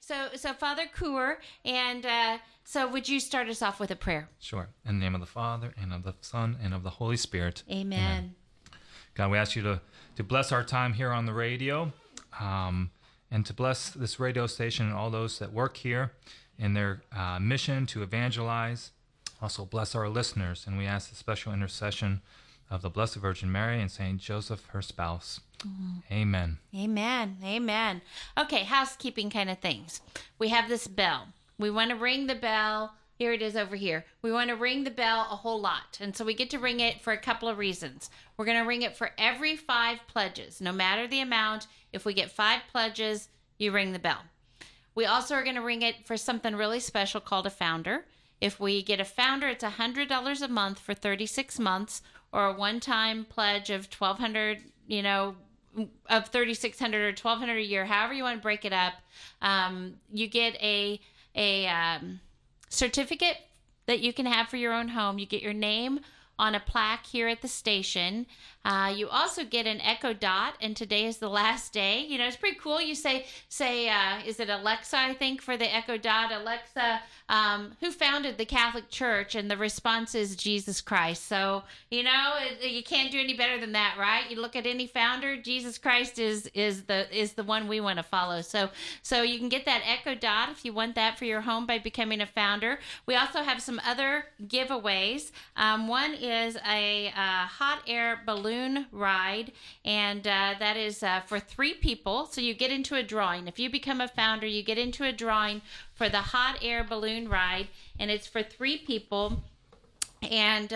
So Father Coor, and so would you start us off with a prayer? Sure. In the name of the Father, and of the Son, and of the Holy Spirit. Amen. God, we ask you to bless our time here on the radio, and to bless this radio station and all those that work here in their mission to evangelize. Also bless our listeners, and we ask the special intercession of the Blessed Virgin Mary and Saint Joseph, her spouse. Amen. Amen. Amen. Okay, housekeeping kind of things. We have this bell. We want to ring the bell. Here it is over here. We want to ring the bell a whole lot. And so we get to ring it for a couple of reasons. We're going to ring it for every 5 pledges, no matter the amount. If we get 5 pledges, you ring the bell. We also are going to ring it for something really special called a founder. If we get a founder, it's $100 a month for 36 months, or a one-time pledge of $1,200, of $3,600 or $1,200 a year, however you want to break it up. You get a certificate that you can have for your own home. You get your name on a plaque here at the station. You also get an Echo Dot, and today is the last day. It's pretty cool. You say, is it Alexa, I think, for the Echo Dot? Alexa, who founded the Catholic Church? And the response is Jesus Christ. So, you can't do any better than that, right? You look at any founder, Jesus Christ is the one we want to follow. So you can get that Echo Dot if you want that for your home by becoming a founder. We also have some other giveaways. One is a hot air balloon ride, and that is for 3 people. So you get into a drawing. If you become a founder, you get into a drawing for the hot air balloon ride, and it's for 3 people. And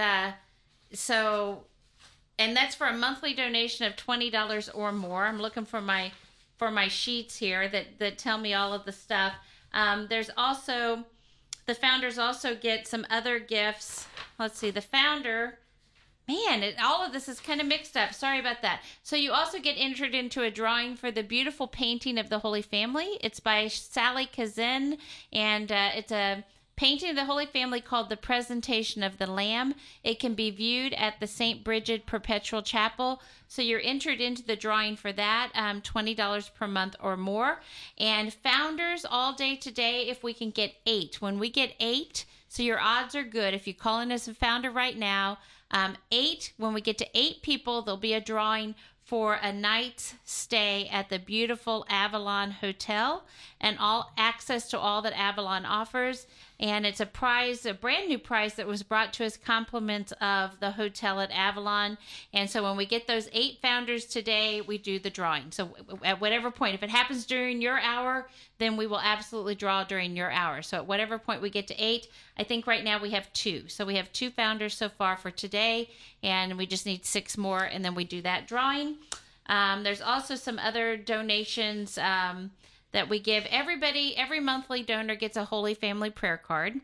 and that's for a monthly donation of $20 or more. I'm looking for my sheets here that tell me all of the stuff. There's also, the founders also get some other gifts. Let's see, the founder, all of this is kind of mixed up. Sorry about that. So you also get entered into a drawing for the beautiful painting of the Holy Family. It's by Sally Kazin, and it's a painting of the Holy Family called The Presentation of the Lamb. It can be viewed at the St. Bridget Perpetual Chapel. So you're entered into the drawing for that, $20 per month or more. And founders all day today, if we can get 8. When we get 8, so your odds are good. If you call in as a founder right now, 8, when we get to 8 people, there'll be a drawing for a night's stay at the beautiful Avalon Hotel and all access to all that Avalon offers. And it's a prize, a brand new prize that was brought to us, compliments of the hotel at Avalon. And so when we get those 8 founders today, we do the drawing. So at whatever point, if it happens during your hour, then we will absolutely draw during your hour. So at whatever point we get to 8, I think right now we have 2. So we have 2 founders so far for today, and we just need 6 more, and then we do that drawing. There's also some other donations that we give. Every monthly donor gets a Holy Family prayer card.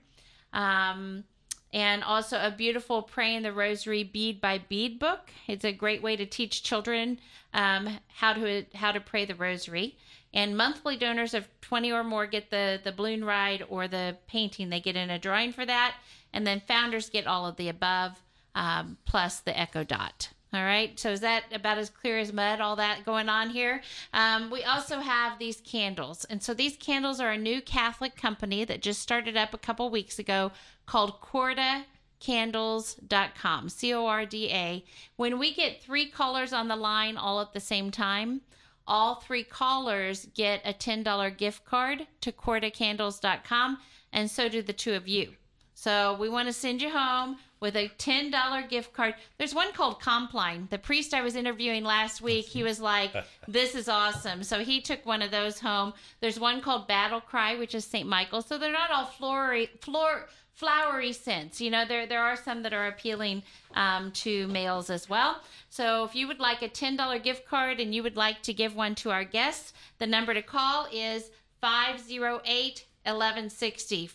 And also a beautiful Praying the Rosary bead by bead book. It's a great way to teach children how to pray the Rosary. And monthly donors of 20 or more get the balloon ride or the painting. They get in a drawing for that. And then founders get all of the above, plus the Echo Dot. All right, so is that about as clear as mud, all that going on here? We also have these candles. And so these candles are a new Catholic company that just started up a couple weeks ago called CordaCandles.com, C-O-R-D-A. When we get 3 callers on the line all at the same time, all 3 callers get a $10 gift card to CordaCandles.com, and so do the 2 of you. So we want to send you home with a $10 gift card. There's one called Compline. The priest I was interviewing last week, he was like, this is awesome. So he took one of those home. There's one called Battle Cry, which is St. Michael. So they're not all flowery scents. There are some that are appealing to males as well. So if you would like a $10 gift card and you would like to give one to our guests, the number to call is 508-1160,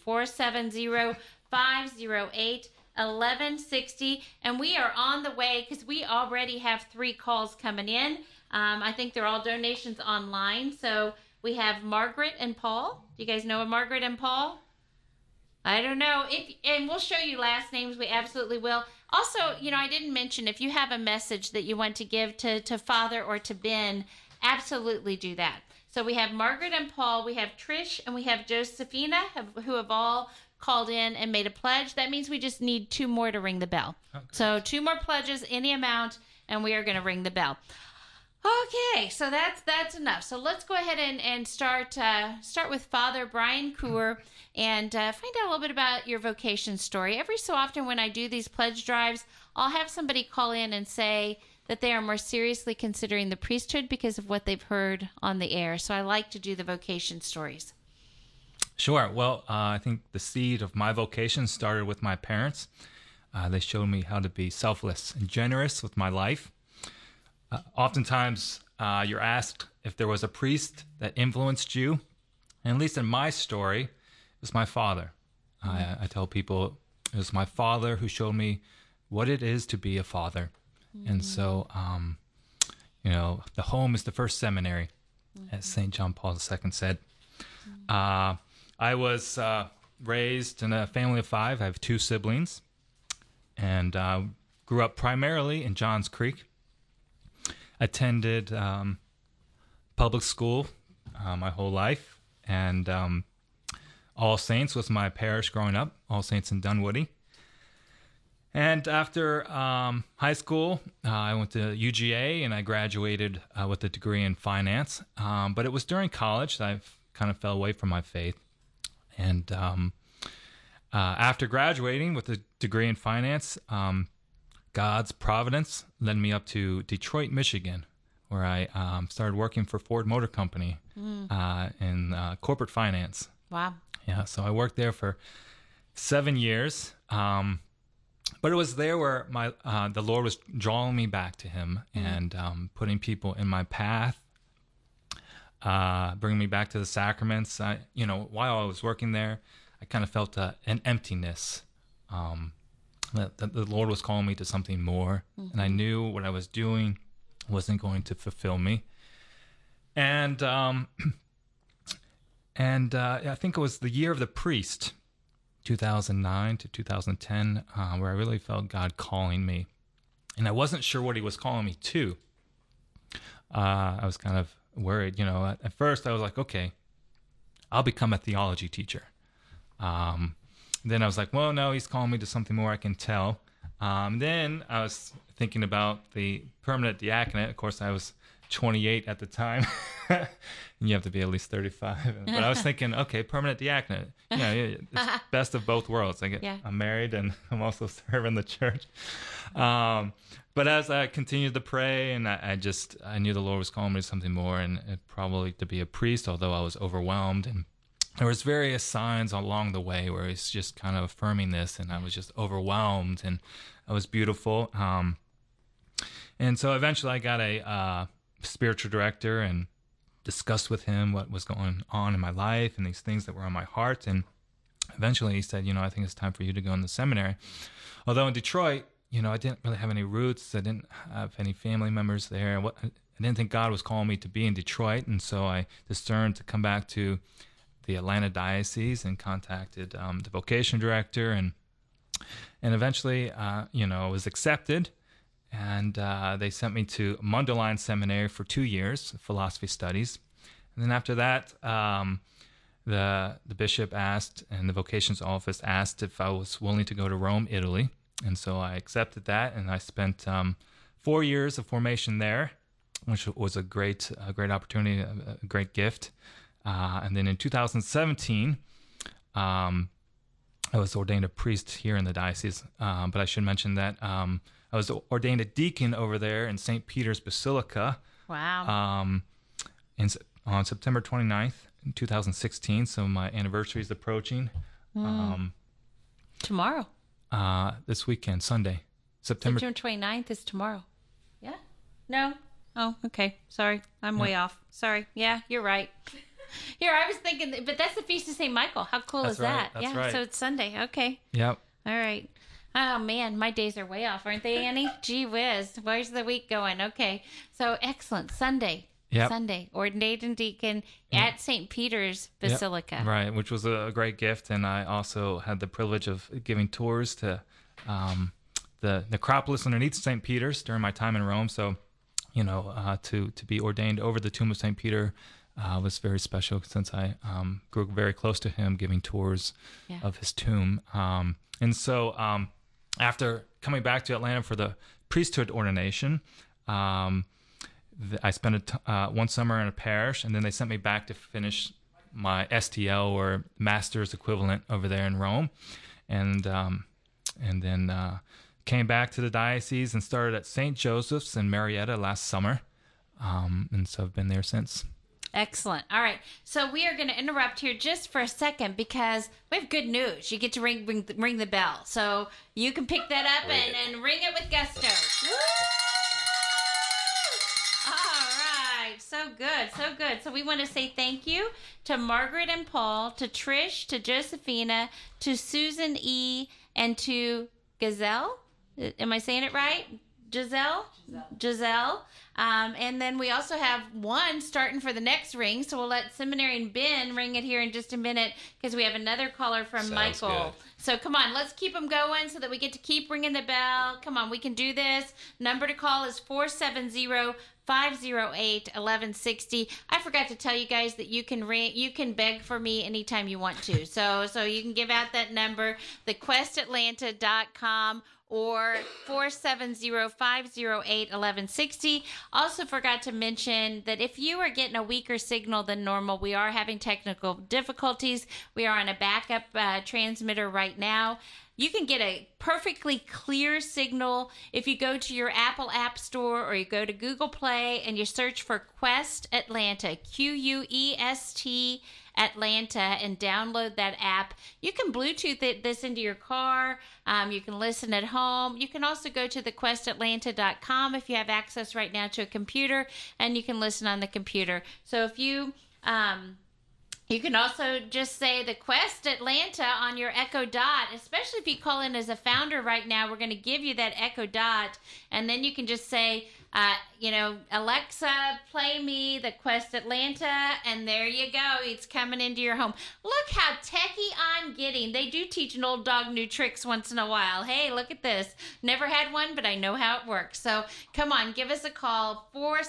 470-508-1160, and we are on the way because we already have 3 calls coming in. I think they're all donations online. So we have Margaret and Paul. Do you guys know Margaret and Paul? I don't know. And we'll show you last names. We absolutely will. Also, I didn't mention, if you have a message that you want to give to Father or to Ben, absolutely do that. So we have Margaret and Paul, we have Trish, and we have Josephina, who have all called in and made a pledge. That means we just need 2 more to ring the bell. Okay. So 2 more pledges, any amount, and we are going to ring the bell. Okay, so that's enough. So let's go ahead and start with Father Brian Coor and find out a little bit about your vocation story. Every so often when I do these pledge drives, I'll have somebody call in and say that they are more seriously considering the priesthood because of what they've heard on the air. So I like to do the vocation stories. Sure. Well, I think the seed of my vocation started with my parents. They showed me how to be selfless and generous with my life. Oftentimes, you're asked if there was a priest that influenced you. And at least in my story, it was my father. I tell people it was my father who showed me what it is to be a father. And so, the home is the first seminary, as St. John Paul II said. I was raised in a family of 5. I have 2 siblings and grew up primarily in Johns Creek. Attended public school my whole life, and All Saints was my parish growing up, All Saints in Dunwoody. And after high school, I went to UGA, and I graduated with a degree in finance. But it was during college that I kind of fell away from my faith. And after graduating with a degree in finance, God's providence led me up to Detroit, Michigan, where I started working for Ford Motor Company in corporate finance. Wow. Yeah, so I worked there for 7 years. But it was there where the Lord was drawing me back to Him and putting people in my path, bringing me back to the sacraments. While I was working there, I kind of felt an emptiness. That the Lord was calling me to something more, and I knew what I was doing wasn't going to fulfill me. And I think it was the year of the priest, 2009 to 2010, where I really felt God calling me, and I wasn't sure what He was calling me to. I was kind of worried, At first, I was like, okay, I'll become a theology teacher. Then I was like, well, no, He's calling me to something more, I can tell. Then I was thinking about the permanent diaconate. Of course, I was 28 at the time. You have to be at least 35. But I was thinking, okay, permanent diaconate. It's best of both worlds. I'm married and I'm also serving the church. But as I continued to pray, and I knew the Lord was calling me to something more, and probably to be a priest, although I was overwhelmed. And there was various signs along the way where He's just kind of affirming this, and I was just overwhelmed, and it was beautiful. And so eventually I got a spiritual director and discussed with him what was going on in my life and these things that were on my heart. And eventually he said, I think it's time for you to go in the seminary. Although in Detroit, I didn't really have any roots. I didn't have any family members there. I didn't think God was calling me to be in Detroit. And so I discerned to come back to the Atlanta diocese and contacted the vocation director, and eventually was accepted, and they sent me to Mundelein Seminary for 2 years, philosophy studies. And then after that, the bishop asked, and the vocations office asked, if I was willing to go to Rome, Italy. And so I accepted that, and I spent 4 years of formation there, which was a great opportunity, a great gift. And then in 2017, I was ordained a priest here in the diocese. But I should mention that I was ordained a deacon over there in St. Peter's Basilica. Wow. On September 29th, 2016. So my anniversary is approaching. Tomorrow. This weekend, Sunday. September 29th is tomorrow. Yeah? No? Oh, okay. Sorry. I'm way off. Sorry. Yeah, you're right. Here, I was thinking, but that's the Feast of St. Michael. How cool is that? That's right. So it's Sunday. Okay. Yep. All right. Oh, man, my days are way off, aren't they, Annie? Gee whiz. Where's the week going? Okay. So excellent. Sunday. Yep. Sunday. Ordained deacon at St. Peter's Basilica. Yep. Right, which was a great gift. And I also had the privilege of giving tours to the necropolis underneath St. Peter's during my time in Rome. So, to be ordained over the tomb of St. Peter was very special since I grew very close to him, giving tours of his tomb. And so after coming back to Atlanta for the priesthood ordination, I spent one summer in a parish, and then they sent me back to finish my STL, or master's equivalent, over there in Rome, and then came back to the diocese and started at St. Joseph's in Marietta last summer, and so I've been there since. Excellent. All right. So we are going to interrupt here just for a second because we have good news. You get to ring the bell. So you can pick that up and ring it with gusto. Woo! All right. So good. So good. So we want to say thank you to Margaret and Paul, to Trish, to Josephina, to Susan E., and to Gazelle. Am I saying it right? Giselle. And then we also have one starting for the next ring, so we'll let Seminarian Ben ring it here in just a minute because we have another caller from Sounds Michael. good. So come on, let's keep them going so that we get to keep ringing the bell. Come on, we can do this. Number to call is 470-508-1160. I forgot to tell you guys that you can beg for me anytime you want to. So you can give out that number, thequestatlanta.com, or 470-508-1160. Also forgot to mention that if you are getting a weaker signal than normal, we are having technical difficulties. We are on a backup transmitter right now. You can get a perfectly clear signal if you go to your Apple App Store or you go to Google Play and you search for Quest Atlanta, Quest Atlanta, and download that app. You can Bluetooth this into your car. You can listen at home. You can also go to thequestatlanta.com if you have access right now to a computer, and you can listen on the computer. So if you... you can also just say the Quest Atlanta on your Echo Dot, especially if you call in as a founder right now. We're going to give you that Echo Dot, and then you can just say, Alexa, play me the Quest Atlanta, and there you go. It's coming into your home. Look how techie I'm getting. They do teach an old dog new tricks once in a while. Hey, look at this. Never had one, but I know how it works. So come on, give us a call,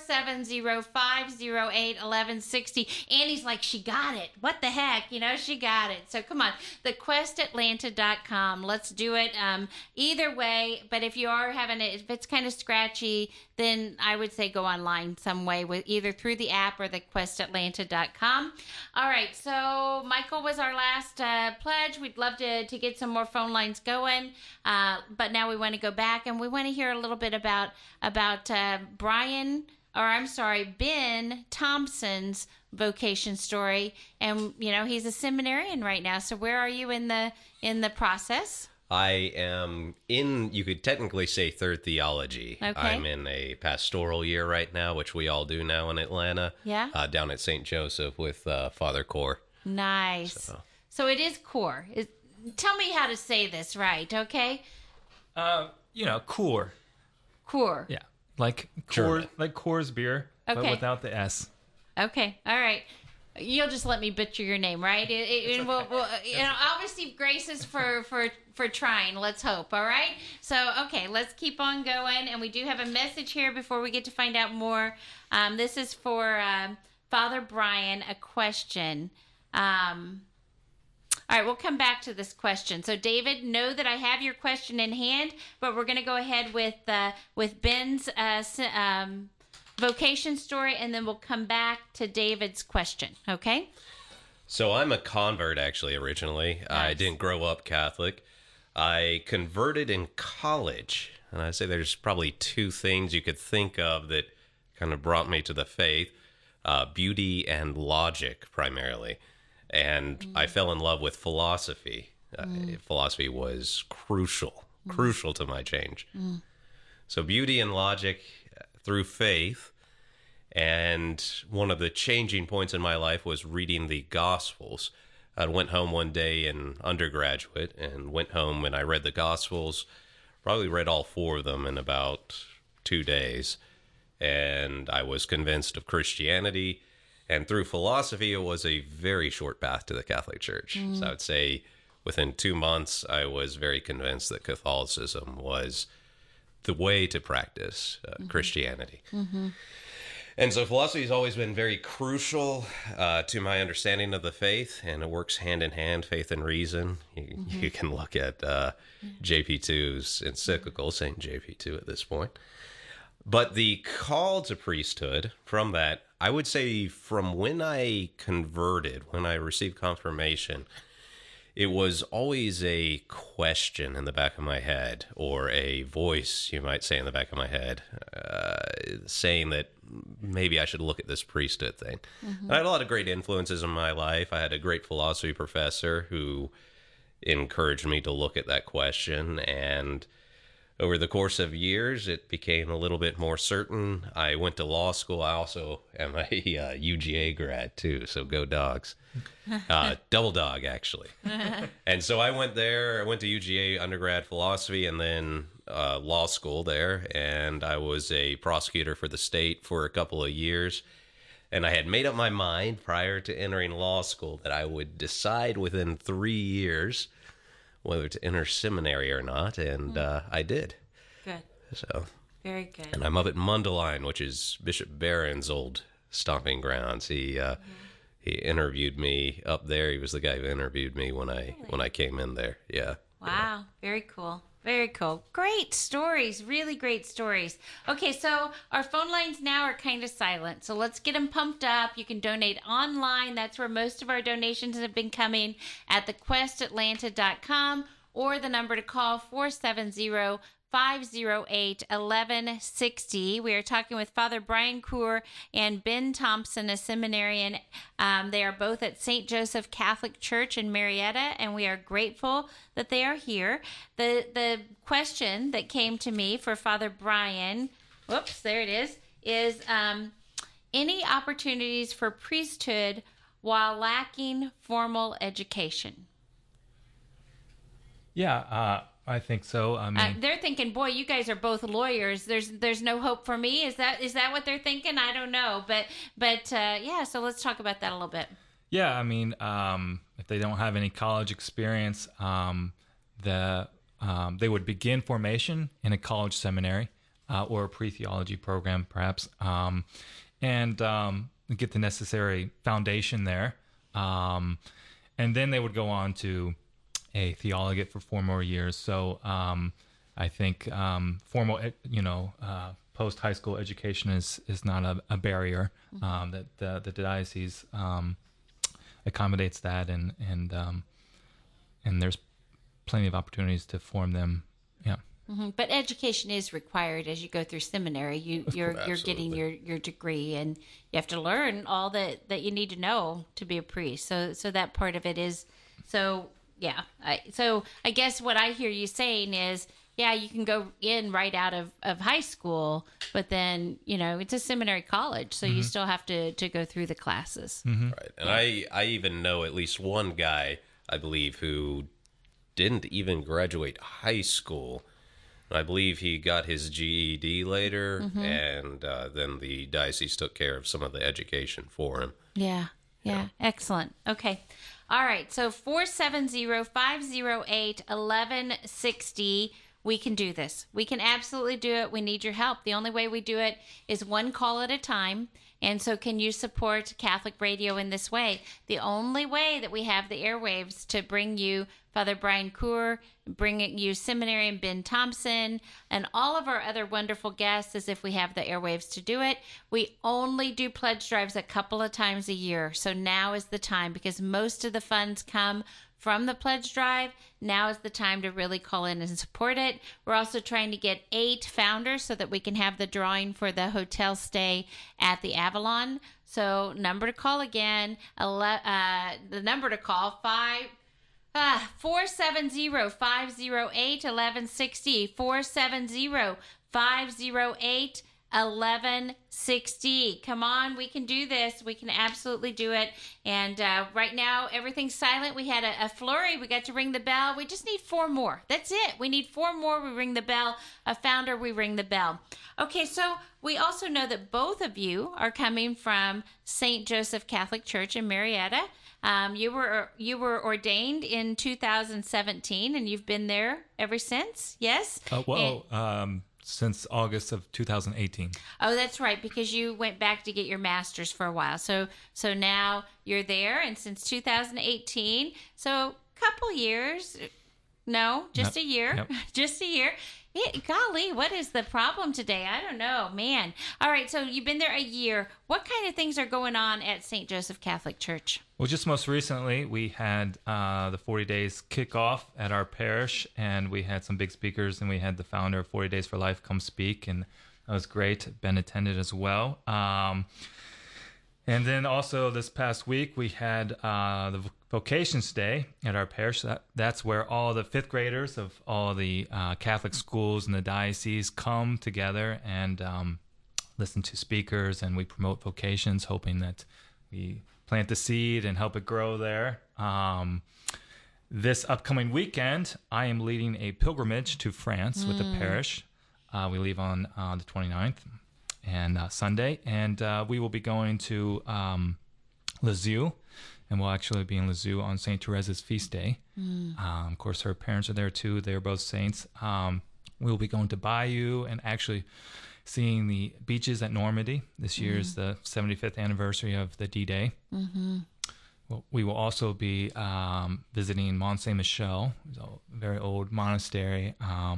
470-508-1160. Annie's like, she got it. What the heck? She got it. So come on, thequestatlanta.com. Let's do it either way. But if you are having it, if it's kind of scratchy, then I would say go online some way, with either through the app or thequestatlanta.com. All right, so Michael was our last pledge. We'd love to get some more phone lines going, but now we want to go back and we want to hear a little bit about Ben Thompson's vocation story. And he's a seminarian right now. So where are you in the process? I am in, you could technically say, third theology. Okay. I'm in a pastoral year right now, which we all do now in Atlanta. Yeah. Down at St. Joseph with Father Core. Nice. So it is Core. Tell me how to say this right, okay? Core. Core. Yeah, like German. like Coors beer, but Okay. without the S. Okay. All right. You'll just let me butcher your name, right? And we'll I'll receive graces for trying. Let's hope. All right. So, okay, let's keep on going. And we do have a message here before we get to find out more. This is for Father Brian, a question. All right, we'll come back to this question. So, David, know that I have your question in hand, but we're going to go ahead with Ben's vocation story, and then we'll come back to David's question. Okay? So I'm a convert, actually, originally. Nice. I didn't grow up Catholic. I converted in college, and I'd say there's probably two things you could think of that kind of brought me to the faith. Beauty and logic, primarily. And I fell in love with philosophy. Philosophy was crucial to my change. So beauty and logic through faith. And one of the changing points in my life was reading the Gospels. I went home one day in undergraduate and went home and I read the Gospels, probably read all 4 of them in about 2 days. And I was convinced of Christianity. And through philosophy, it was a very short path to the Catholic Church. So I would say within 2 months, I was very convinced that Catholicism was the way to practice Christianity. And so philosophy has always been very crucial to my understanding of the faith, and it works hand in hand, faith and reason. You can look at JP2's encyclical, St. JP2 at this point. But the call to priesthood, from that, I would say from when I converted, when I received confirmation, it was always a question in the back of my head, or a voice, you might say, in the back of my head, saying that maybe I should look at this priesthood thing. I had a lot of great influences in my life. I had a great philosophy professor who encouraged me to look at that question, and over the course of years, it became a little bit more certain. I went to law school. I also am a UGA grad, too, so go Dogs. Double dog, actually. And so I went there. I went to UGA undergrad philosophy and then law school there, and I was a prosecutor for the state for a couple of years. And I had made up my mind prior to entering law school that I would decide within 3 years whether to enter seminary or not, and I did. Good. So very good. And I'm up at Mundelein, which is Bishop Barron's old stomping grounds. He interviewed me up there. He was the guy who interviewed me when I came in there. Yeah. Wow. Very cool. Very cool. Great stories. Really great stories. Okay, so our phone lines now are kind of silent. So let's get them pumped up. You can donate online. That's where most of our donations have been coming, at thequestatlanta.com, or the number to call 470-508-1160. We are talking with Father Brian Coor and Ben Thompson, a seminarian. They are both at St. Joseph Catholic Church in Marietta, and we are grateful that they are here. The question that came to me for Father Brian, whoops, there it is any opportunities for priesthood while lacking formal education? Yeah, I think so. I mean, they're thinking, boy, you guys are both lawyers. There's no hope for me. Is that what they're thinking? I don't know, but yeah. So let's talk about that a little bit. Yeah, I mean, if they don't have any college experience, they would begin formation in a college seminary or a pre-theology program, perhaps, and get the necessary foundation there, and then they would go on to a theologate for 4 more years. So I think formal, post high school education is not a barrier. That the diocese accommodates that, and there's plenty of opportunities to form them. Yeah. But education is required as you go through seminary. You're getting your degree, and you have to learn all that you need to know to be a priest. So that part of it is so. Yeah. So I guess what I hear you saying is, yeah, you can go in right out of high school, but then, it's a seminary college, so you still have to go through the classes. Right. And I even know at least one guy, I believe, who didn't even graduate high school. I believe he got his GED later, and then the diocese took care of some of the education for him. Yeah. Excellent. Okay. All right, so 470-508-1160. We can do this. We can absolutely do it. We need your help. The only way we do it is one call at a time. And so can you support Catholic Radio in this way? The only way that we have the airwaves to bring you Father Brian Coor, bring you Seminarian Ben Thompson, and all of our other wonderful guests is if we have the airwaves to do it. We only do pledge drives a couple of times a year. So now is the time, because most of the funds come from the pledge drive. Now is the time to really call in and support it. We're also trying to get 8 founders so that we can have the drawing for the hotel stay at the Avalon. So number to call again, the number to call 470-508-1160, 470-508-1160. Come on, we can do this. We can absolutely do it. And right now, everything's silent. We had a flurry. We got to ring the bell. We just need 4 more. That's it. We need 4 more. We ring the bell. A founder, we ring the bell. Okay, so we also know that both of you are coming from St. Joseph Catholic Church in Marietta. You were ordained in 2017, and you've been there ever since. Yes. since August of 2018. Oh, that's right, because you went back to get your master's for a while. So now you're there, and since 2018, so couple years. No, just Yep. a year. Yep. Just a year. Golly, what is the problem today? I don't know, man. All right, so you've been there a year. What kind of things are going on at St. Joseph Catholic Church? Well, just most recently, we had the 40 Days kickoff at our parish, and we had some big speakers, and we had the founder of 40 Days for Life come speak, and that was great. Ben attended as well. And then also this past week, we had the Vocations Day at our parish. That's where all the fifth graders of all the Catholic schools in the diocese come together and listen to speakers, and we promote vocations, hoping that we plant the seed and help it grow there. This upcoming weekend, I am leading a pilgrimage to France with the parish. We leave on the 29th and Sunday, and we will be going to Lisieux, and we'll actually be in Lisieux on St. Therese's feast day. Of course, her parents are there too. They're both saints. We'll be going to Bayeux and actually seeing the beaches at Normandy. This year is the 75th anniversary of the D-Day. Well, we will also be visiting Mont Saint-Michel, a very old monastery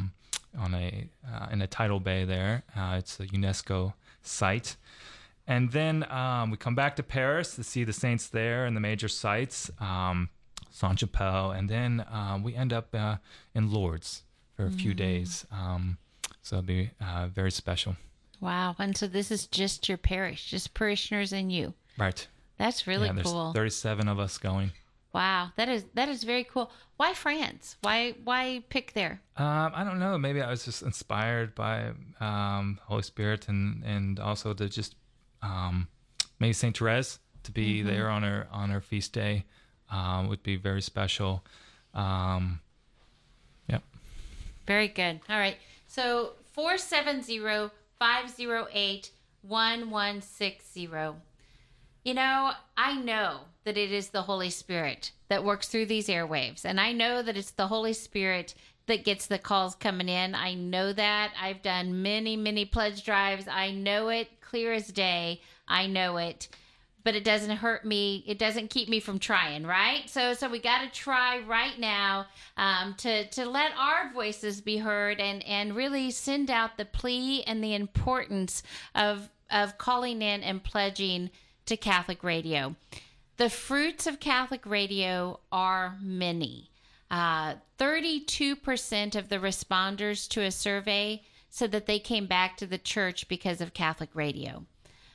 in a tidal bay there. It's a UNESCO site. And then we come back to Paris to see the saints there and the major sites, Saint-Chapelle, and then we end up in Lourdes for a few days. So it'll be very special. Wow. And so this is just your parish, just parishioners and you. Right. That's really there's cool. 37 of us going. Wow. That is very cool. Why France? Why pick there? I don't know. Maybe I was just inspired by Holy Spirit and also to just maybe Saint Therese to be there on her feast day would be very special. Yep. Very good. All right. So 470-508-1160. You know, I know that it is the Holy Spirit that works through these airwaves. And I know that it's the Holy Spirit that gets the calls coming in. I know that. I've done many, many pledge drives. I know it clear as day. I know it. But it doesn't hurt me. It doesn't keep me from trying, right? So we got to try right now to let our voices be heard and really send out the plea and the importance of calling in and pledging to Catholic Radio. The fruits of Catholic Radio are many. 32% of the responders to a survey said that they came back to the church because of Catholic Radio.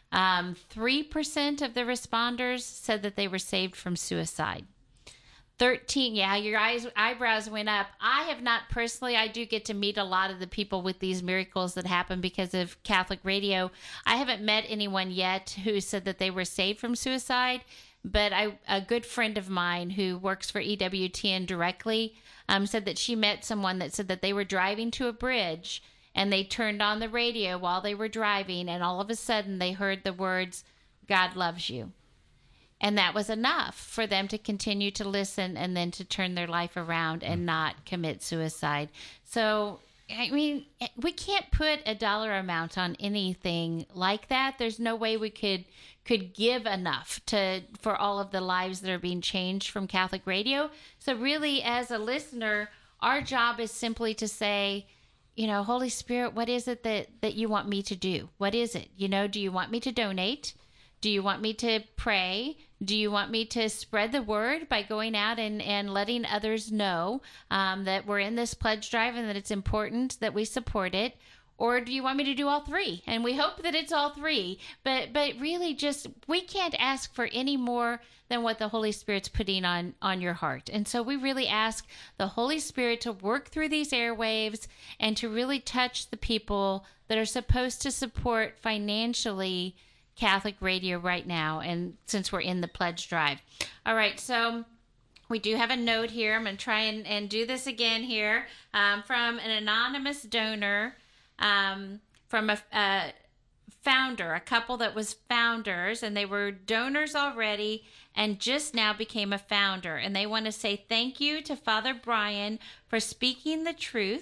3% of the responders said that they were saved from suicide. 13, yeah, your eyebrows went up. I have not personally, I do get to meet a lot of the people with these miracles that happen because of Catholic Radio. I haven't met anyone yet who said that they were saved from suicide, but a good friend of mine who works for EWTN directly said that she met someone that said that they were driving to a bridge and they turned on the radio while they were driving, and all of a sudden they heard the words, "God loves you." And that was enough for them to continue to listen and then to turn their life around and not commit suicide. So, I mean, we can't put a dollar amount on anything like that. There's no way we could give enough for all of the lives that are being changed from Catholic Radio. So really, as a listener, our job is simply to say, you know, Holy Spirit, what is it that you want me to do? What is it? You know, do you want me to donate? Do you want me to pray? Do you want me to spread the word by going out and letting others know that we're in this pledge drive and that it's important that we support it? Or do you want me to do all three? And we hope that it's all three. But really just, we can't ask for any more than what the Holy Spirit's putting on your heart. And so we really ask the Holy Spirit to work through these airwaves and to really touch the people that are supposed to support financially Catholic Radio right now, and since we're in the pledge drive. All right, so we do have a note here. I'm going to try and do this again here from an anonymous donor, from a founder, a couple that was founders, and they were donors already and just now became a founder. And they want to say thank you to Father Brian for speaking the truth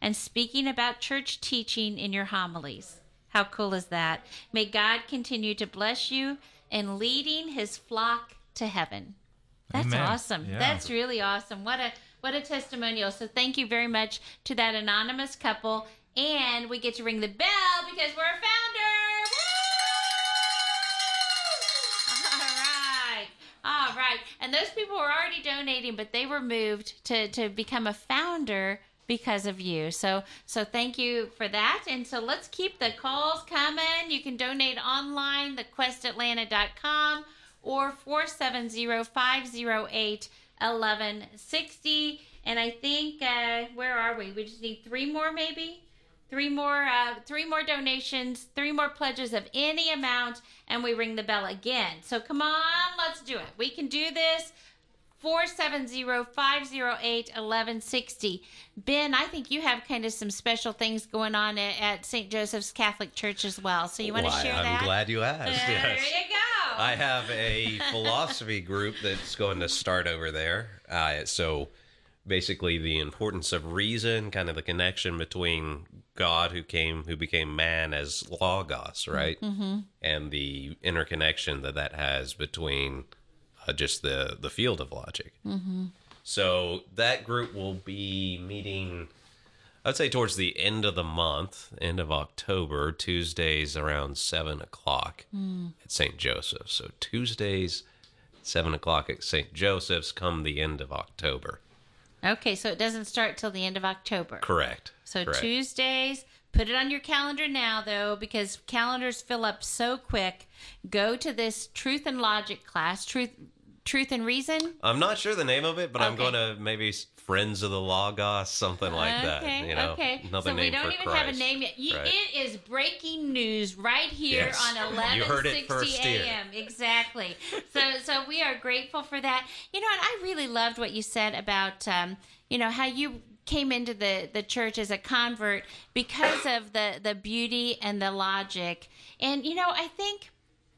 and speaking about church teaching in your homilies. How cool is that? May God continue to bless you in leading his flock to heaven. That's Amen. awesome. Yeah. That's really awesome. What a testimonial. So thank you very much to that anonymous couple. And we get to ring the bell because we're a founder. Woo! All right. And those people were already donating, but they were moved to become a founder because of you. So thank you for that. And so let's keep the calls coming. You can donate online, thequestatlanta.com or 470-508-1160. And I think, where are we? We just need three more, maybe? Three more donations, 3 more pledges of any amount, and we ring the bell again. So come on, let's do it. We can do this. 470-508-1160. Ben, I think you have kind of some special things going on at St. Joseph's Catholic Church as well. So you want to share that? I'm glad you asked. Yes. There you go. I have a philosophy group that's going to start over there. So basically the importance of reason, kind of the connection between God who became man as Logos, right? Mm-hmm. And the interconnection that has between just the field of logic. Mm-hmm. So that group will be meeting, I'd say towards the end of the month, end of October, Tuesdays around 7 o'clock at St. Joseph's. So Tuesdays, 7 o'clock at St. Joseph's come the end of October. Okay, so it doesn't start till the end of October. Correct. So Correct. Tuesdays, put it on your calendar now, though, because calendars fill up so quick. Go to this Truth and Logic class, Truth and Reason. I'm not sure the name of it, but I'm Okay. going to maybe Friends of the Logos, something like that. You know, okay. another So we name don't for even Christ. have a name yet. Right. It is breaking news right here Yes. on You heard it 11:60 first here. a.m. Exactly. So we are grateful for that. You know, and I really loved what you said about how you came into the church as a convert because of the beauty and the logic. And I think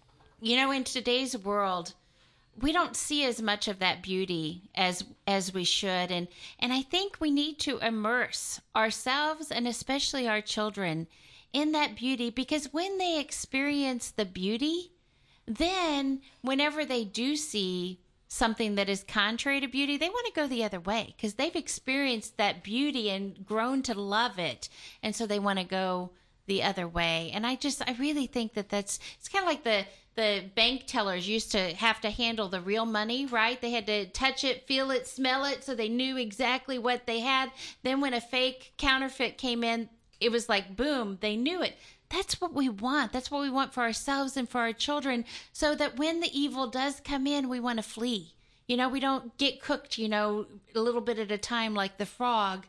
in today's world, we don't see as much of that beauty as we should, and I think we need to immerse ourselves and especially our children in that beauty, because when they experience the beauty, then whenever they do see something that is contrary to beauty, they want to go the other way because they've experienced that beauty and grown to love it, and so they want to go the other way. And I really think it's kind of like the bank tellers used to have to handle the real money, right? They had to touch it, feel it, smell it, so they knew exactly what they had. Then when a fake counterfeit came in, it was like, boom, they knew it. That's what we want. That's what we want for ourselves and for our children, so that when the evil does come in, we want to flee. We don't get cooked, a little bit at a time like the frog,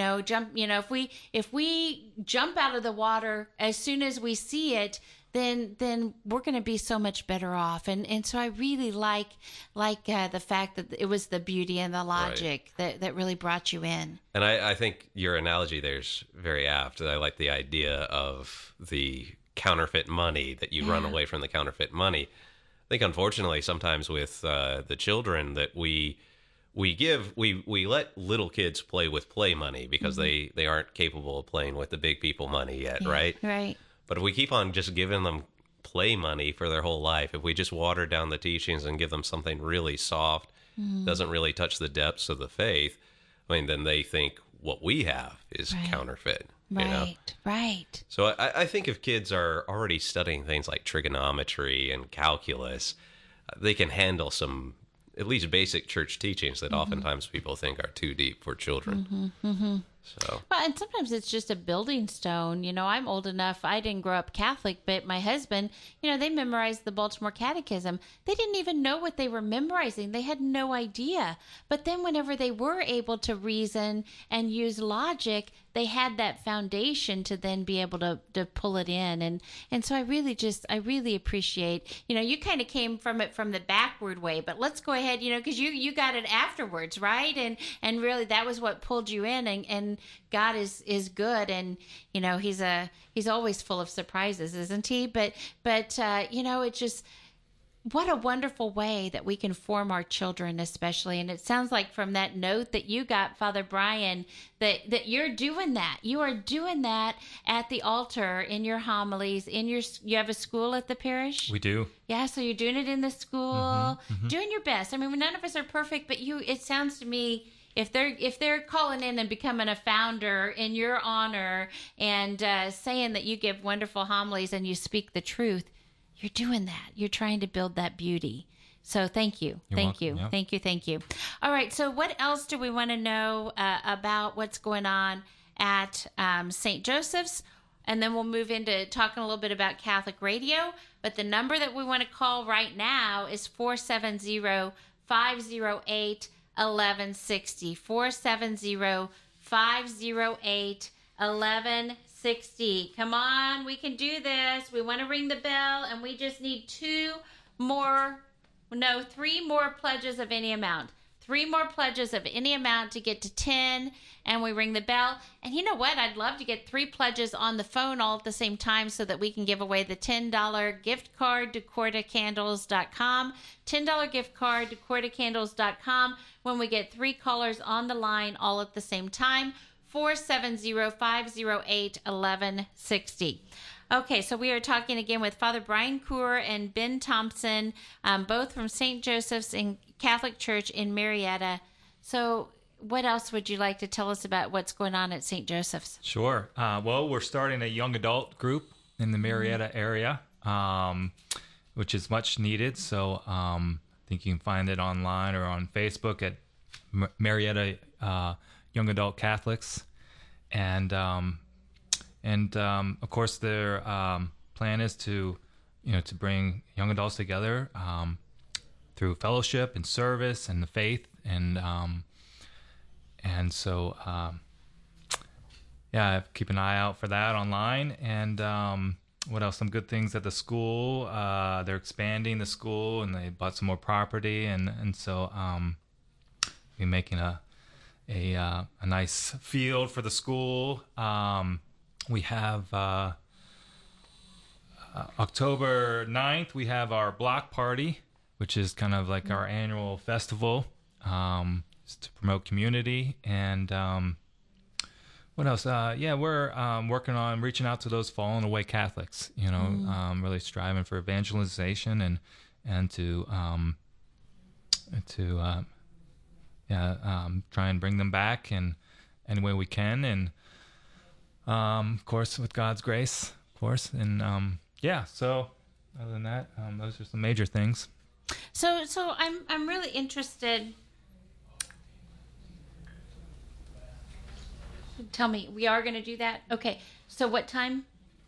if we jump out of the water as soon as we see it, then we're going to be so much better off. And so I really like the fact that it was the beauty and the logic that really brought you in. And I think your analogy there is very apt. I like the idea of the counterfeit money, that you run away from the counterfeit money. I think, unfortunately, sometimes with the children that we let little kids play with play money because they aren't capable of playing with the big people money yet, right? Right. But if we keep on just giving them play money for their whole life, if we just water down the teachings and give them something really soft, doesn't really touch the depths of the faith, then they think what we have is counterfeit. Right. So I think if kids are already studying things like trigonometry and calculus, they can handle some at least basic church teachings that oftentimes people think are too deep for children. So. Well, and sometimes it's just a building stone. I'm old enough. I didn't grow up Catholic, but my husband, they memorized the Baltimore Catechism. They didn't even know what they were memorizing. They had no idea. But then whenever they were able to reason and use logic, they had that foundation to then be able to pull it in. And so I really appreciate, you kind of came from it from the backward way, but let's go ahead, because you got it afterwards, right? And really that was what pulled you in, and God is good, and he's always full of surprises, isn't he? But it just, what a wonderful way that we can form our children, especially. And it sounds like from that note that you got, Father Brian, that you're doing that. You are doing that at the altar in your homilies. You have a school at the parish? We do. Yeah, so you're doing it in the school, doing your best. I mean, none of us are perfect, but it sounds to me, if they're calling in and becoming a founder in your honor and saying that you give wonderful homilies and you speak the truth, you're doing that. You're trying to build that beauty. So thank you. Thank you. Yeah. Thank you. All right. So what else do we want to know about what's going on at St. Joseph's? And then we'll move into talking a little bit about Catholic radio. But the number that we want to call right now is 470-508-1160. 470-508-1160. Come on, we can do this. We want to ring the bell, and we just need three more pledges of any amount. 3 more pledges of any amount to get to 10, and we ring the bell. And you know what? I'd love to get 3 pledges on the phone all at the same time so that we can give away the $10 gift card to CordaCandles.com. $10 gift card to CordaCandles.com when we get 3 callers on the line all at the same time. 470-508-1160. Okay, so we are talking again with Father Brian Coeur and Ben Thompson, both from St. Joseph's and Catholic Church in Marietta. So what else would you like to tell us about what's going on at St. Joseph's? Sure. Well, we're starting a young adult group in the Marietta area, which is much needed. So I think you can find it online or on Facebook at Marietta Young Adult Catholics. And of course, their plan is to bring young adults together through fellowship and service and the faith, and so keep an eye out for that online. And what else? Some good things at the school. They're expanding the school, and they bought some more property, and so we're making a nice field for the school. We have October 9th, we have our block party, which is kind of like our annual festival, just to promote community. And what else? We're working on reaching out to those fallen away Catholics, really striving for evangelization and to try and bring them back in any way we can. And of course, with God's grace, of course. And so other than that, those are some major things. So I'm really interested. Tell me, we are going to do that? Okay. So what time?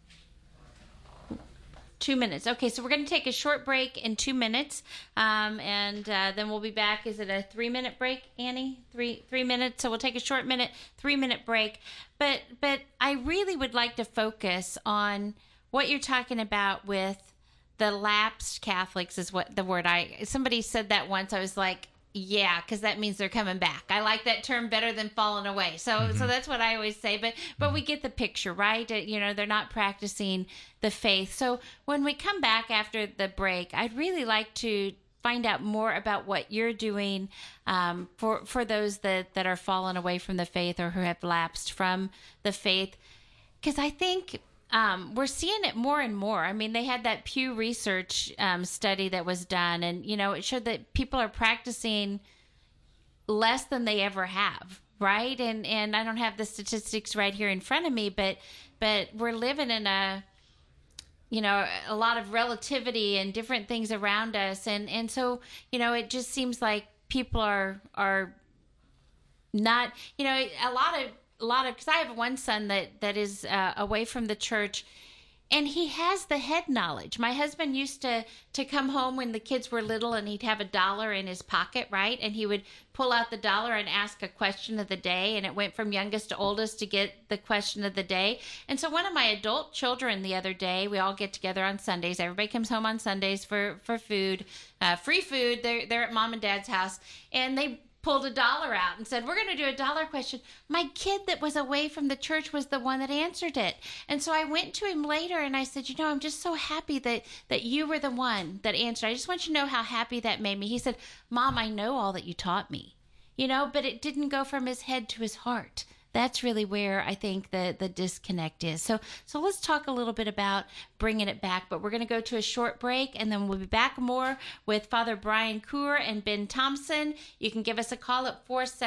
2 minutes. Okay, so we're going to take a short break in 2 minutes, and then we'll be back. Is it a 3-minute break, Annie? Three minutes. So we'll take a short 3-minute break. But I really would like to focus on what you're talking about with the lapsed Catholics. Is what the word somebody said that once. I was like, yeah, because that means they're coming back. I like that term better than falling away. So that's what I always say. But we get the picture, right? They're not practicing the faith. So when we come back after the break, I'd really like to find out more about what you're doing for those that are fallen away from the faith or who have lapsed from the faith. Because I think we're seeing it more and more. I mean, they had that Pew Research study that was done, and it showed that people are practicing less than they ever have, right? And I don't have the statistics right here in front of me, but we're living in a lot of relativity and different things around us, and so it just seems like people are not a lot of, because I have one son that is away from the church, and he has the head knowledge. My husband used to come home when the kids were little, and he'd have $1 in his pocket, right? And he would pull out the $1 and ask a question of the day, and it went from youngest to oldest to get the question of the day. And so one of my adult children the other day, we all get together on Sundays. Everybody comes home on Sundays for food, free food. They're at mom and dad's house, and they pulled $1 out and said, we're going to do a dollar question. My kid that was away from the church was the one that answered it. And so I went to him later and I said, I'm just so happy that you were the one that answered. I just want you to know how happy that made me. He said, Mom, I know all that you taught me, but it didn't go from his head to his heart. That's really where I think the disconnect is. So let's talk a little bit about bringing it back. But we're going to go to a short break, and then we'll be back more with Father Brian Coor and Ben Thompson. You can give us a call at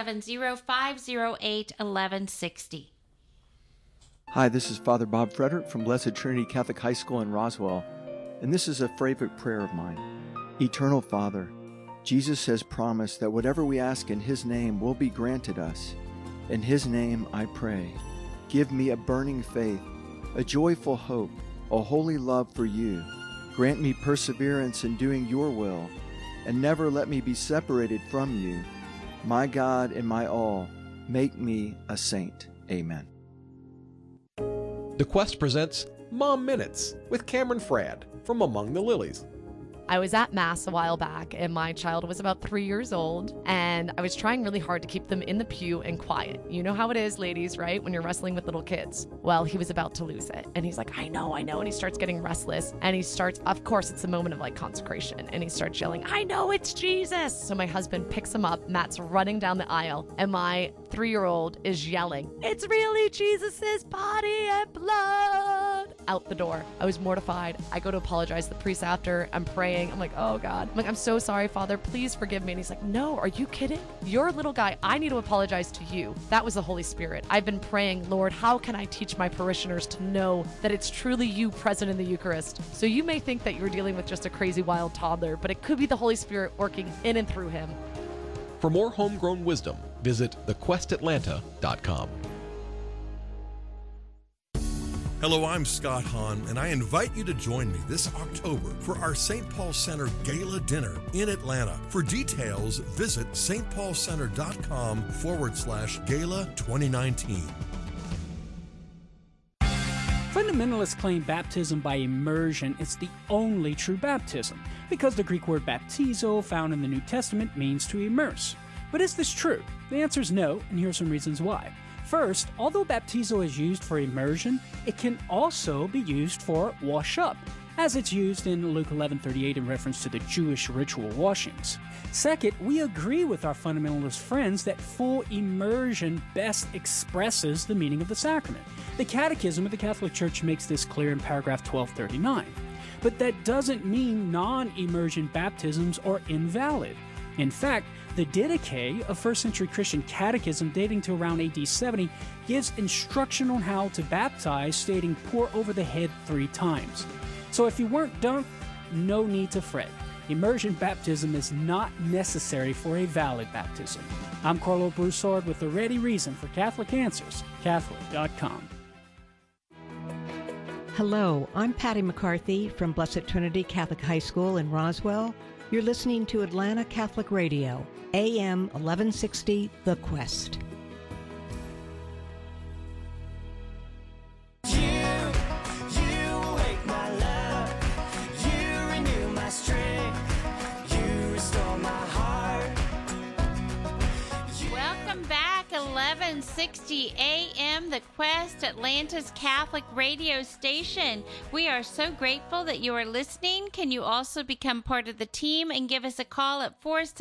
470-508-1160. Hi, this is Father Bob Frederick from Blessed Trinity Catholic High School in Roswell, and this is a favorite prayer of mine. Eternal Father, Jesus has promised that whatever we ask in His name will be granted us. In His name I pray. Give me a burning faith, a joyful hope, a holy love for you. Grant me perseverance in doing your will, and never let me be separated from you. My God and my all, make me a saint. Amen. The Quest presents Mom Minutes with Cameron Fradd from Among the Lilies. I was at Mass a while back, and my child was about 3 years old, and I was trying really hard to keep them in the pew and quiet. You know how it is, ladies, right? When you're wrestling with little kids. Well, he was about to lose it, and he's like, I know, and he starts getting restless, and he starts, of course, it's a moment of like consecration, and he starts yelling, I know it's Jesus! So my husband picks him up, Matt's running down the aisle, and my 3-year-old is yelling, it's really Jesus's body and blood! Out the door. I was mortified. I go to apologize to the priest after. I'm praying. I'm like, oh God. I'm like, I'm so sorry, Father. Please forgive me. And he's like, no, are you kidding? You're a little guy. I need to apologize to you. That was the Holy Spirit. I've been praying, Lord, how can I teach my parishioners to know that it's truly you present in the Eucharist? So you may think that you're dealing with just a crazy wild toddler, but it could be the Holy Spirit working in and through him. For more homegrown wisdom, visit thequestatlanta.com. Hello, I'm Scott Hahn, and I invite you to join me this October for our St. Paul Center Gala Dinner in Atlanta. For details, visit stpaulcenter.com/Gala 2019. Fundamentalists claim baptism by immersion is the only true baptism, because the Greek word baptizo, found in the New Testament, means to immerse. But is this true? The answer is no, and here are some reasons why. First, although baptizo is used for immersion, it can also be used for wash up, as it's used in Luke 11:38 in reference to the Jewish ritual washings. Second, we agree with our fundamentalist friends that full immersion best expresses the meaning of the sacrament. The Catechism of the Catholic Church makes this clear in paragraph 1239. But that doesn't mean non-immersion baptisms are invalid. In fact, the Didache, a first-century Christian catechism dating to around AD 70, gives instruction on how to baptize, stating, pour over the head 3 times. So if you weren't dunked, no need to fret. Immersion baptism is not necessary for a valid baptism. I'm Carlo Broussard with the ready reason for Catholic Answers, Catholic.com. Hello, I'm Patty McCarthy from Blessed Trinity Catholic High School in Roswell. You're listening to Atlanta Catholic Radio, AM 1160, The Quest. Welcome back, 1160 AM, The Quest, Atlanta's Catholic radio station. We are so grateful that you are listening. Can you also become part of the team and give us a call at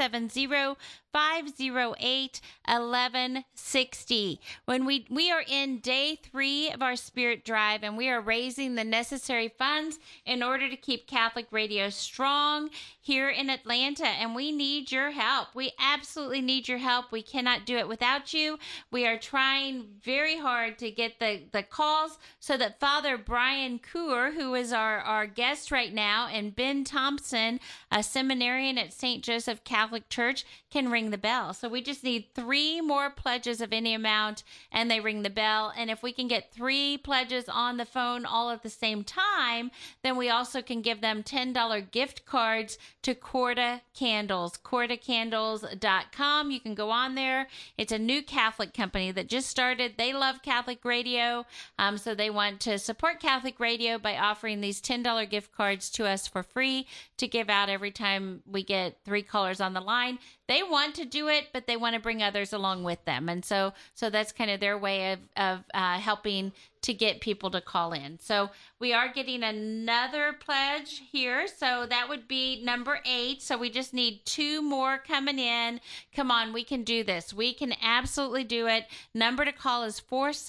470-508-1160. When we are in day 3 of our Spirit Drive, and we are raising the necessary funds in order to keep Catholic radio strong here in Atlanta, and we need your help. We absolutely need your help. We cannot do it without you. We are trying very hard to get the calls so that Father Brian Coor, who is our guest right now, and Ben Thompson, a seminarian at St. Joseph Catholic Church, can ring the bell. So we just need 3 more pledges of any amount, and they ring the bell. And if we can get 3 pledges on the phone all at the same time, then we also can give them $10 gift cards to Corda Candles, cordacandles.com. You can go on there. It's a new Catholic company that just started. They love Catholic radio, so they want to support Catholic radio by offering these $10 gift cards to us for free to give out every time we get 3 callers on the line. they want to do it, but they want to bring others along with them. And so that's kind of their way of helping to get people to call in. So we are getting another pledge here. So that would be number 8. So we just need 2 more coming in. Come on, we can do this. We can absolutely do it. Number to call is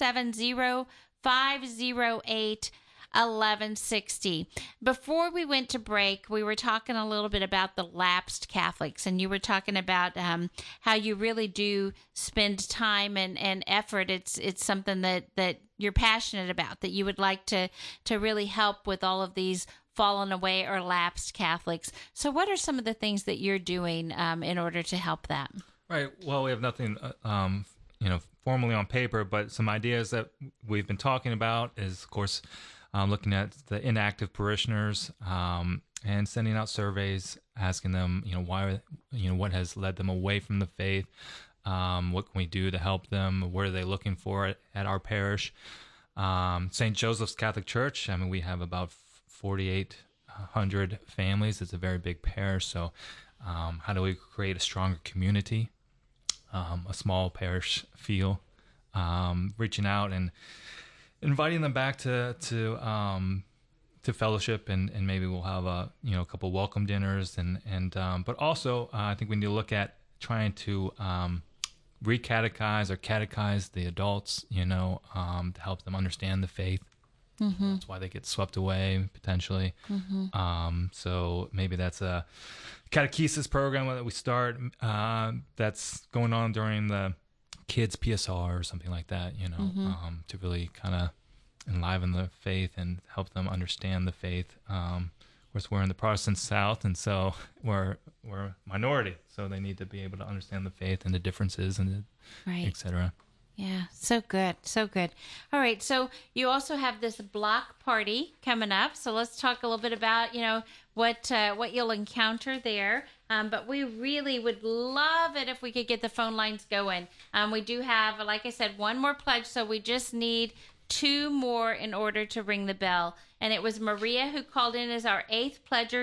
470-508-1160. Before we went to break, we were talking a little bit about the lapsed Catholics, and you were talking about how you really do spend time and effort. It's something that you're passionate about, that you would like to really help with all of these fallen away or lapsed Catholics. So what are some of the things that you're doing in order to help that? Right. Well, we have nothing, formally on paper, but some ideas that we've been talking about is, of course, looking at the inactive parishioners and sending out surveys, asking them, why, what has led them away from the faith. What can we do to help them? What are they looking for at our parish? St. Joseph's Catholic Church, we have about 4,800 families. It's a very big parish. So how do we create a stronger community, a small parish feel, reaching out and inviting them back to fellowship, and maybe we'll have a couple welcome dinners, but also I think we need to look at trying to re-catechize or catechize the adults, to help them understand the faith. Mm-hmm. That's why they get swept away potentially. Mm-hmm. So maybe that's a catechesis program that we start that's going on during the kids PSR or something like that, to really kind of enliven the faith and help them understand the faith. Of course, we're in the Protestant South, and so we're a minority, so they need to be able to understand the faith and the differences and et cetera. Yeah, so good, so good. All right, so you also have this block party coming up. So let's talk a little bit about, what you'll encounter there. But we really would love it if we could get the phone lines going. We do have, like I said, 1 more pledge, so we just need 2 more in order to ring the bell. And it was Maria who called in as our 8th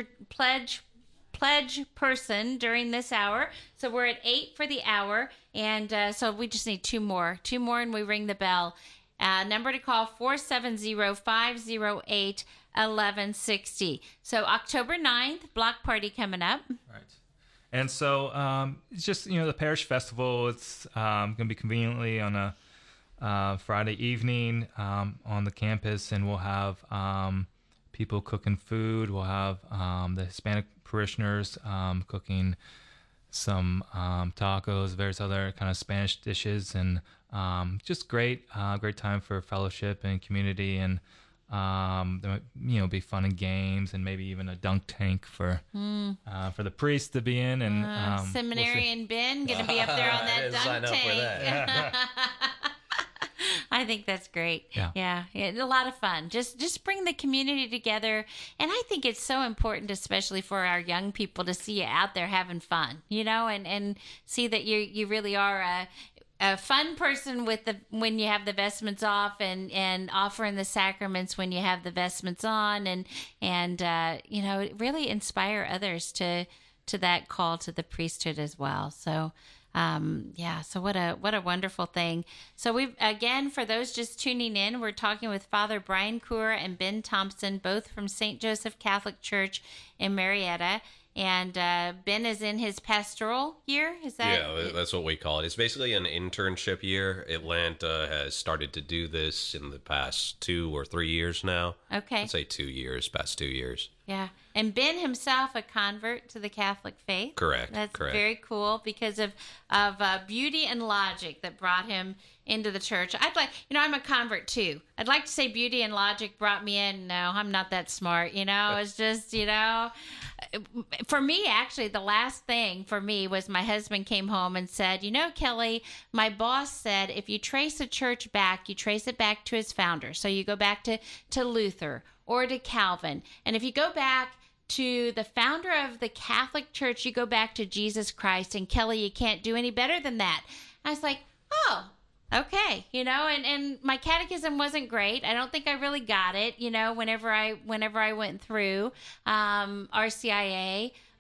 pledge person during this hour. So we're at 8 for the hour, and so we just need 2 more and we ring the bell. Number to call, 470-508-1160. So October 9th, block party coming up. Right. And so it's just, the parish festival. It's going to be conveniently on a Friday evening on the campus, and we'll have people cooking food. We'll have the Hispanic parishioners cooking some tacos, various other kind of Spanish dishes, and just great time for fellowship and community, and there might, be fun and games, and maybe even a dunk tank for the priests to be in, and seminarian Ben gonna be up there on that dunk tank. I think that's great. Yeah, a lot of fun. Just bring the community together, and I think it's so important, especially for our young people, to see you out there having fun, and see that you really are a fun person when you have the vestments off, and offering the sacraments when you have the vestments on, and really inspire others to that call to the priesthood as well. So. So what a wonderful thing. So we've, again, for those just tuning in, we're talking with Father Brian Coor and Ben Thompson, both from St. Joseph Catholic Church in Marietta. And Ben is in his pastoral year. Is that? Yeah, that's what we call it. It's basically an internship year. Atlanta has started to do this in the past 2 or 3 years now. Okay. I'd say 2 years, past 2 years. Yeah. And Ben himself, a convert to the Catholic faith. Correct. That's correct. Very cool because of beauty and logic that brought him into the church. I'm a convert too. I'd like to say beauty and logic brought me in. No, I'm not that smart. It's just, for me, actually, the last thing for me was my husband came home and said, Kelly, my boss said, if you trace a church back, you trace it back to its founder. So you go back to Luther or to Calvin. And if you go back to the founder of the Catholic Church, you go back to Jesus Christ. And Kelly, you can't do any better than that. I was like, oh, okay. And my catechism wasn't great. I don't think I really got it, whenever I went through RCIA.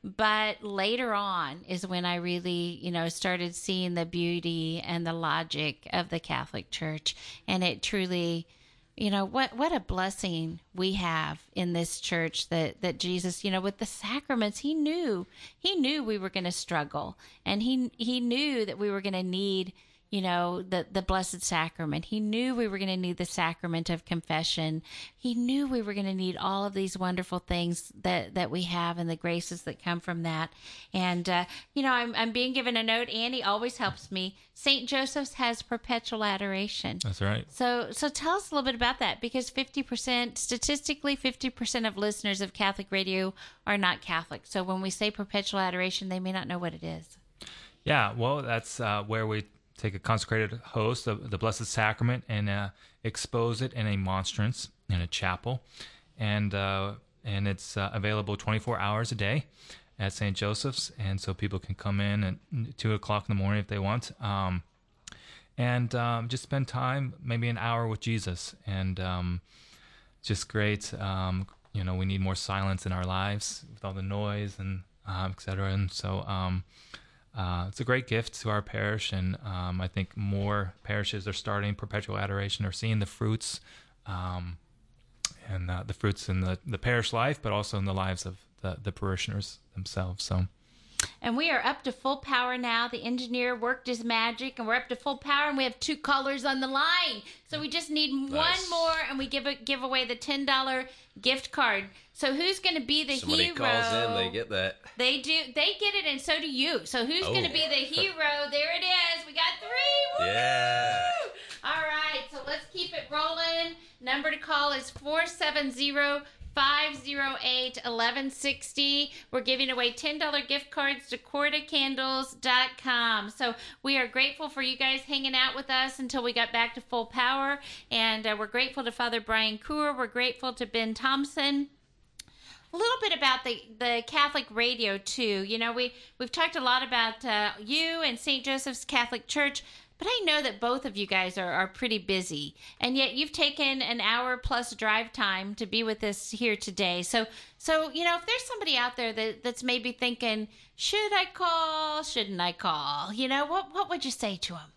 But later on is when I really, started seeing the beauty and the logic of the Catholic Church. And it truly, what a blessing we have in this church that Jesus, with the sacraments, he knew we were going to struggle, and he knew that we were going to need, the Blessed Sacrament. He knew we were going to need the sacrament of confession. He knew we were going to need all of these wonderful things that we have and the graces that come from that. And, I'm being given a note. Annie always helps me. St. Joseph's has perpetual adoration. That's right. So tell us a little bit about that, because statistically 50% of listeners of Catholic radio are not Catholic. So when we say perpetual adoration, they may not know what it is. Yeah, well, that's where we take a consecrated host of the Blessed Sacrament and expose it in a monstrance in a chapel, and it's available 24 hours a day at St. Joseph's, and so people can come in at 2 o'clock in the morning if they want, and just spend time, maybe an hour with Jesus, and just great. We need more silence in our lives with all the noise and etc. And so it's a great gift to our parish, and I think more parishes are starting perpetual adoration, or seeing the fruits, and the fruits in the parish life, but also in the lives of the parishioners themselves. So. And we are up to full power now. The engineer worked his magic, and we're up to full power, and we have 2 callers on the line. So we just need one more, and we give away the $10 gift card. So who's going to be the Somebody hero? Somebody calls in, they get that. They do. They get it, and so do you. So who's going to be the hero? There it is. We got 3. Woo! Yeah. All right. So let's keep it rolling. Number to call is 470-508-1160. We're giving away $10 gift cards to CordaCandles.com. So we are grateful for you guys hanging out with us until we got back to full power. And we're grateful to Father Brian Coor. We're grateful to Ben Thompson. A little bit about the Catholic radio, too. We've talked a lot about you and St. Joseph's Catholic Church, but I know that both of you guys are pretty busy, and yet you've taken an hour plus drive time to be with us here today. So if there's somebody out there that's maybe thinking, should I call, shouldn't I call? What would you say to them?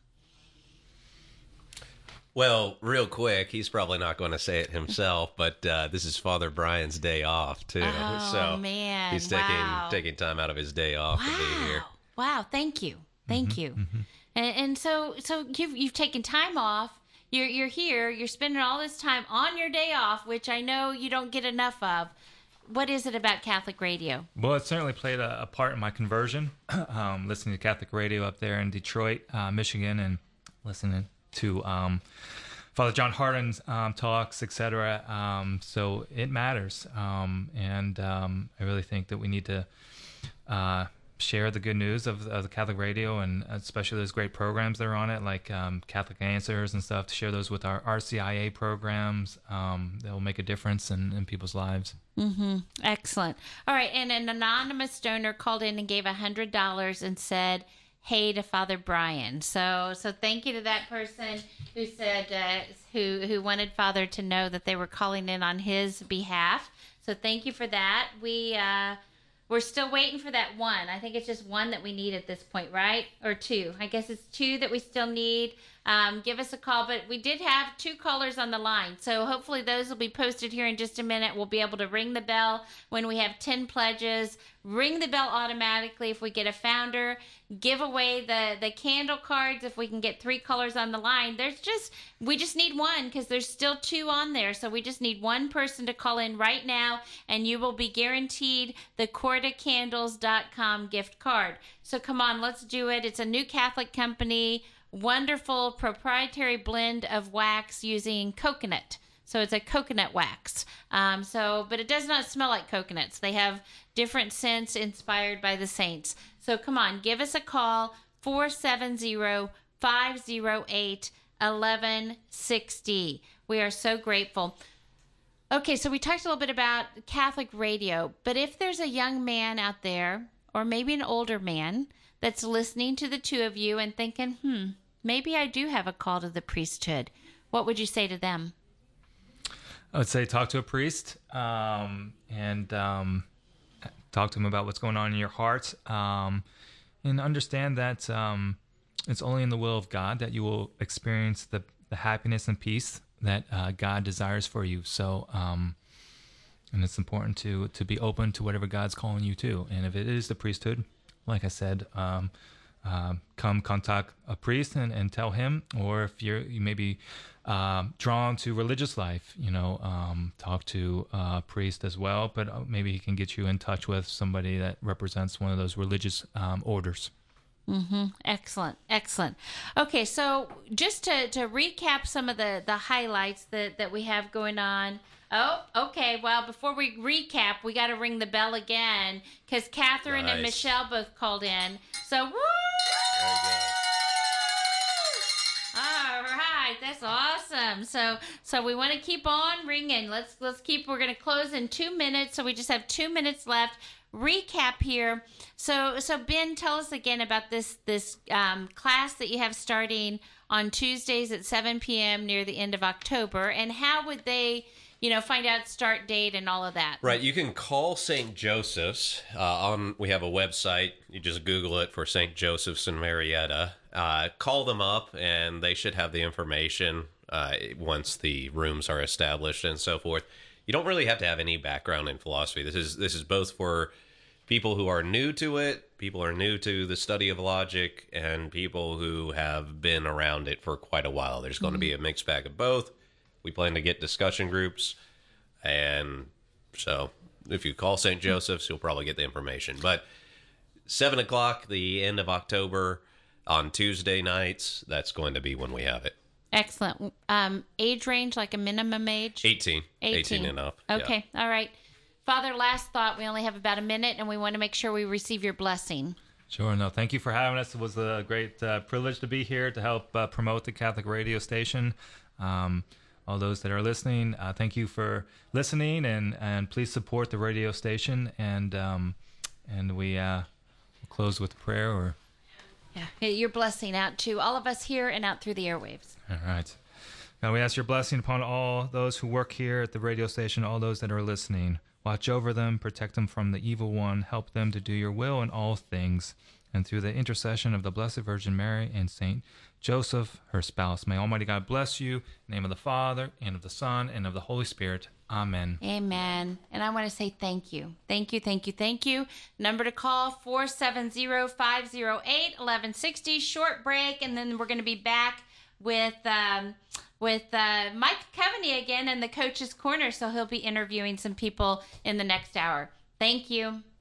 Well, real quick, he's probably not going to say it himself, but this is Father Brian's day off, too. Oh, so man. He's taking time out of his day off to be here. Wow, thank you. Thank you. Mm-hmm. And so you've taken time off. You're here. You're spending all this time on your day off, which I know you don't get enough of. What is it about Catholic radio? Well, it certainly played a part in my conversion, listening to Catholic radio up there in Detroit, Michigan, and listening to Father John Hardin's talks, etc. So it matters, and I really think that we need to share the good news of the Catholic radio, and especially those great programs that are on it, like Catholic Answers and stuff, to share those with our RCIA programs. They'll make a difference in people's lives. Mm-hmm. Excellent. All right, and an anonymous donor called in and gave $100 and said, "Hey" to Father Brian. So thank you to that person who said who wanted Father to know that they were calling in on his behalf. So thank you for that. We're still waiting for that one. I think it's just one that we need at this point, right? Or 2. I guess it's 2 that we still need. Give us a call. But we did have 2 callers on the line. So hopefully those will be posted here in just a minute. We'll be able to ring the bell when we have 10 pledges. Ring the bell automatically if we get a founder. Give away the candle cards if we can get 3 callers on the line. We just need one, because there's still 2 on there. So we just need one person to call in right now, and you will be guaranteed the CordaCandles.com gift card. So come on, let's do it. It's a new Catholic company. Wonderful proprietary blend of wax using coconut. So it's a coconut wax. But it does not smell like coconuts. They have different scents inspired by the saints. So come on, give us a call, 470-508-1160. We are so grateful. Okay, so we talked a little bit about Catholic radio, but if there's a young man out there, or maybe an older man, that's listening to the 2 of you and thinking, maybe I do have a call to the priesthood, what would you say to them? I would say talk to a priest, and talk to him about what's going on in your heart, and understand that it's only in the will of God that you will experience the happiness and peace that God desires for you. So, and it's important to be open to whatever God's calling you to. And if it is the priesthood, like I said, come contact a priest and tell him. Or if you may be drawn to religious life, talk to a priest as well. But maybe he can get you in touch with somebody that represents one of those religious orders. Mm-hmm. Excellent. Okay, so just to recap some of the highlights that we have going on. Oh, okay. Well, before we recap, we got to ring the bell again because Catherine and Michelle both called in. So, woo! There you go. All right, that's awesome. So we want to keep on ringing. Let's keep. We're going to close in 2 minutes, so we just have 2 minutes left. Recap here. So Ben, tell us again about this class that you have starting on Tuesdays at 7 p.m. near the end of October, and how would they, find out start date and all of that? Right, you can call St. Joseph's. We have a website. You just Google it for St. Joseph's in Marietta. Call them up, and they should have the information once the rooms are established and so forth. You don't really have to have any background in philosophy. This is both for people who are new to it, people who are new to the study of logic, and people who have been around it for quite a while. There's going to be a mixed bag of both. We plan to get discussion groups, and so if you call St. Joseph's, you'll probably get the information. But 7 o'clock, the end of October, on Tuesday nights, that's going to be when we have it. Excellent. Age range, like a minimum age? 18 and up. Okay, yeah. All right. Father, last thought. We only have about a minute, and we want to make sure we receive your blessing. Sure. No, thank you for having us. It was a great privilege to be here to help promote the Catholic radio station. All those that are listening, thank you for listening, and please support the radio station. And we will close with prayer. Yeah, your blessing out to all of us here and out through the airwaves. All right. God, we ask your blessing upon all those who work here at the radio station, all those that are listening. Watch over them, protect them from the evil one, help them to do your will in all things. And through the intercession of the Blessed Virgin Mary and Saint Joseph, her spouse, may Almighty God bless you. In the name of the Father, and of the Son, and of the Holy Spirit. Amen. Amen. And I want to say thank you. Thank you. Number to call, 470-508-1160. Short break, and then we're going to be back with Mike Coveney again in the Coach's Corner, so he'll be interviewing some people in the next hour. Thank you.